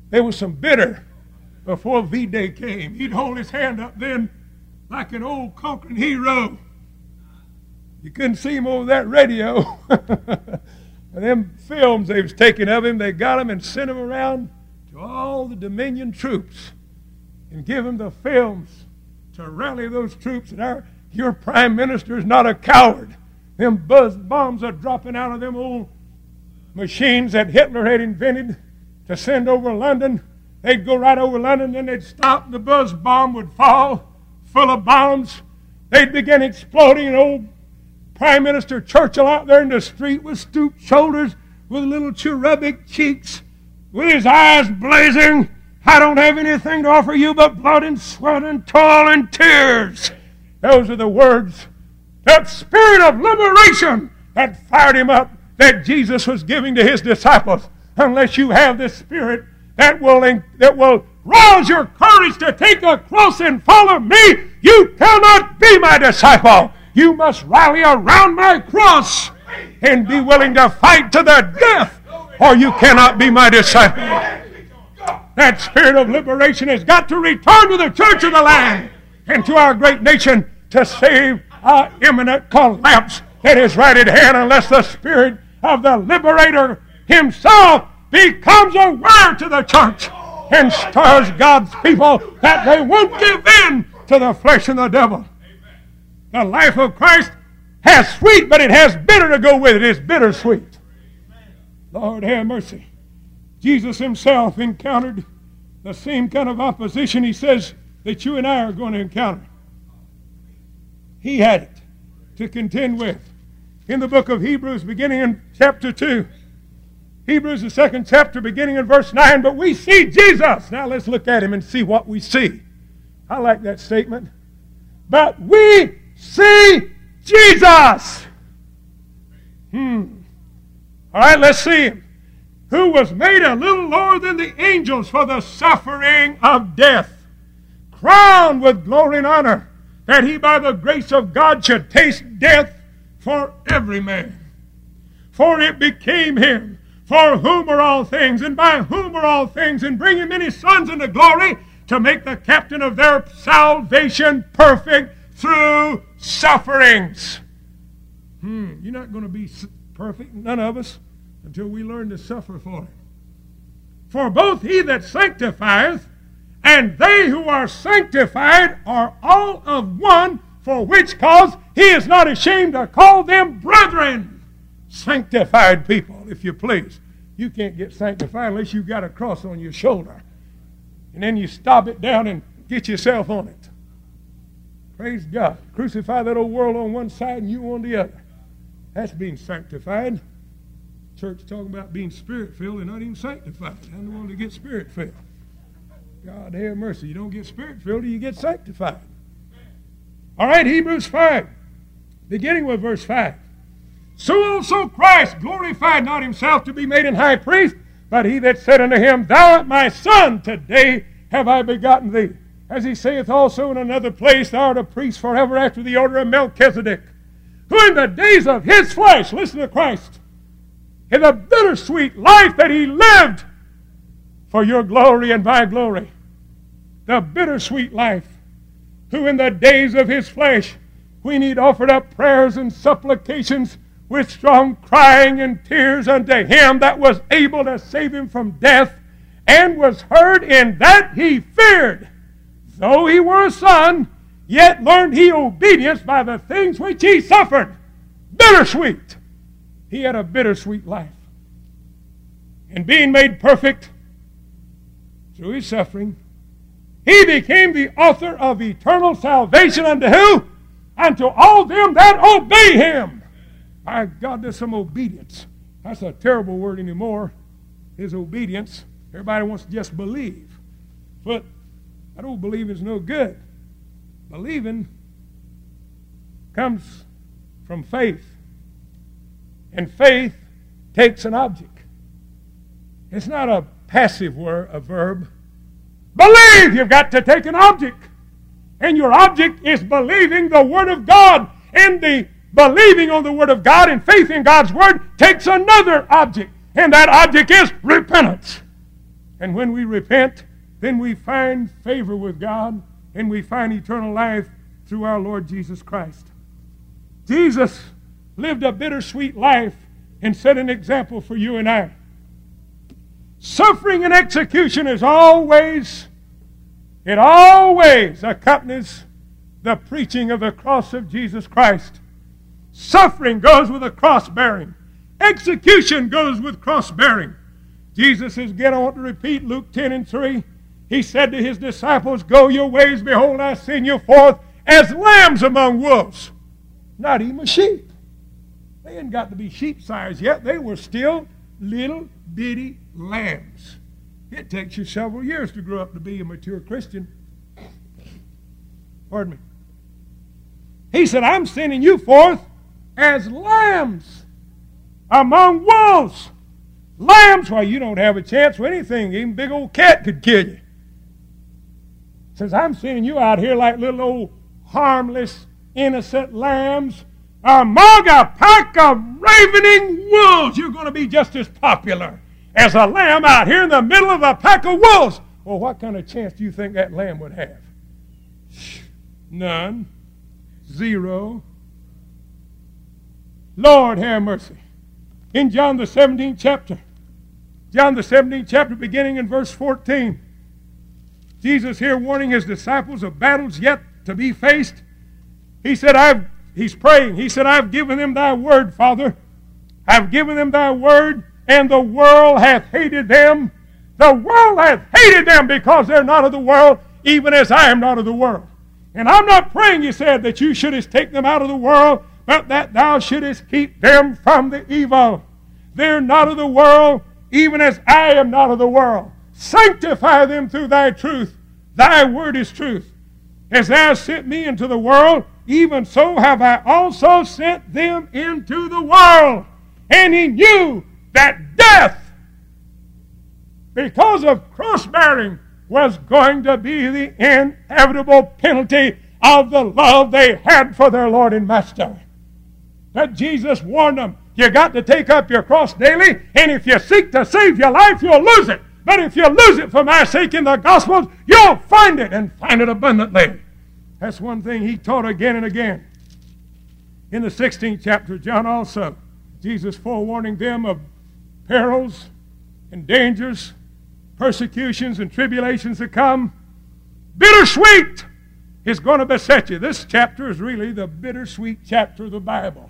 There was some bitter before V-Day came. He'd hold his hand up then like an old conquering hero. You couldn't see him over that radio. And them films they was taking of him, they got him and sent him around to all the Dominion troops and give them the films to rally those troops. And your prime minister is not a coward. Them buzz bombs are dropping out of them old machines that Hitler had invented to send over London. They'd go right over London, then they'd stop, and the buzz bomb would fall full of bombs. They'd begin exploding, and old Prime Minister Churchill out there in the street with stooped shoulders, with little cherubic cheeks, with his eyes blazing. I don't have anything to offer you but blood and sweat and toil and tears. Those are the words, that spirit of liberation that fired him up, that Jesus was giving to his disciples. Unless you have this spirit that will rouse your courage to take a cross and follow me, you cannot be my disciple. You must rally around my cross and be willing to fight to the death, or you cannot be my disciple. That spirit of liberation has got to return to the church of the land and to our great nation to save our imminent collapse that is right at hand, unless the spirit of the liberator himself becomes aware to the church and stirs God's people that they won't give in to the flesh and the devil. The life of Christ has sweet, but it has bitter to go with it. It's bittersweet. Lord have mercy. Jesus himself encountered the same kind of opposition he says that you and I are going to encounter. He had it to contend with. In the book of Hebrews, beginning in chapter 2, Hebrews, the 2nd chapter, beginning in verse 9, but we see Jesus. Now let's look at him and see what we see. I like that statement. But we see Jesus. All right, let's see him. Who was made a little lower than the angels for the suffering of death, crowned with glory and honor, that he by the grace of God should taste death for every man. For it became him, for whom are all things, and by whom are all things, and bringing many sons into glory, to make the captain of their salvation perfect through sufferings. You're not going to be perfect, none of us, until we learn to suffer for him. For both he that sanctifieth and they who are sanctified are all of one, for which cause he is not ashamed to call them brethren. Sanctified people, if you please. You can't get sanctified unless you've got a cross on your shoulder. And then you stop it down and get yourself on it. Praise God. Crucify that old world on one side and you on the other. That's being sanctified. Church talking about being spirit-filled and not even sanctified. I'm the one to get spirit-filled. God have mercy. You don't get spirit-filled till you get sanctified. All right, Hebrews 5, beginning with verse 5. So also Christ glorified not himself to be made an high priest, but he that said unto him, Thou art my son, today have I begotten thee. As he saith also in another place, Thou art a priest forever after the order of Melchizedek, who in the days of his flesh, listen to Christ, in the bittersweet life that he lived for your glory and my glory, the bittersweet life, who in the days of his flesh, when he'd offered up prayers and supplications with strong crying and tears unto him that was able to save him from death, and was heard in that he feared. Though he were a son, yet learned he obedience by the things which he suffered. Bittersweet. He had a bittersweet life. And being made perfect through his suffering, he became the author of eternal salvation unto who? Unto all them that obey him. My God, there's some obedience. That's a terrible word anymore, is obedience. Everybody wants to just believe. But I don't believe is no good. Believing comes from faith. And faith takes an object. It's not a passive word, a verb. Believe! You've got to take an object. And your object is believing the Word of God. And the believing on the Word of God and faith in God's Word takes another object. And that object is repentance. And when we repent, then we find favor with God, and we find eternal life through our Lord Jesus Christ. Jesus lived a bittersweet life and set an example for you and I. Suffering and execution it always accompanies the preaching of the cross of Jesus Christ. Suffering goes with a cross bearing. Execution goes with cross bearing. Jesus is, again, I want to repeat Luke 10:3. He said to his disciples, "Go your ways, behold, I send you forth as lambs among wolves." Not even sheep. They hadn't got to be sheep size yet. They were still little bitty lambs. It takes you several years to grow up to be a mature Christian. Pardon me. He said, "I'm sending you forth as lambs among wolves." Lambs, why, you don't have a chance with anything. Even a big old cat could kill you. He says, "I'm sending you out here like little old harmless, innocent lambs among a pack of ravening wolves." You're going to be just as popular as a lamb out here in the middle of a pack of wolves. Well, what kind of chance do you think that lamb would have? None. Zero. Lord have mercy. In John the 17th chapter, beginning in verse 14, Jesus here warning his disciples of battles yet to be faced. He said, he's praying. He said, "I've given them thy word, Father. I've given them thy word, and the world hath hated them." The world hath hated them because they're not of the world, even as I am not of the world. And I'm not praying, he said, that you shouldest take them out of the world, but that thou shouldest keep them from the evil. They're not of the world, even as I am not of the world. Sanctify them through thy truth. Thy word is truth. As thou hast sent me into the world, even so have I also sent them into the world. And he knew that death, because of cross-bearing, was going to be the inevitable penalty of the love they had for their Lord and Master. That Jesus warned them, you got to take up your cross daily, and if you seek to save your life, you'll lose it. But if you lose it for my sake in the Gospels, you'll find it, and find it abundantly. That's one thing he taught again and again. In the 16th chapter of John also, Jesus forewarning them of perils and dangers, persecutions and tribulations to come. Bittersweet is going to beset you. This chapter is really the bittersweet chapter of the Bible.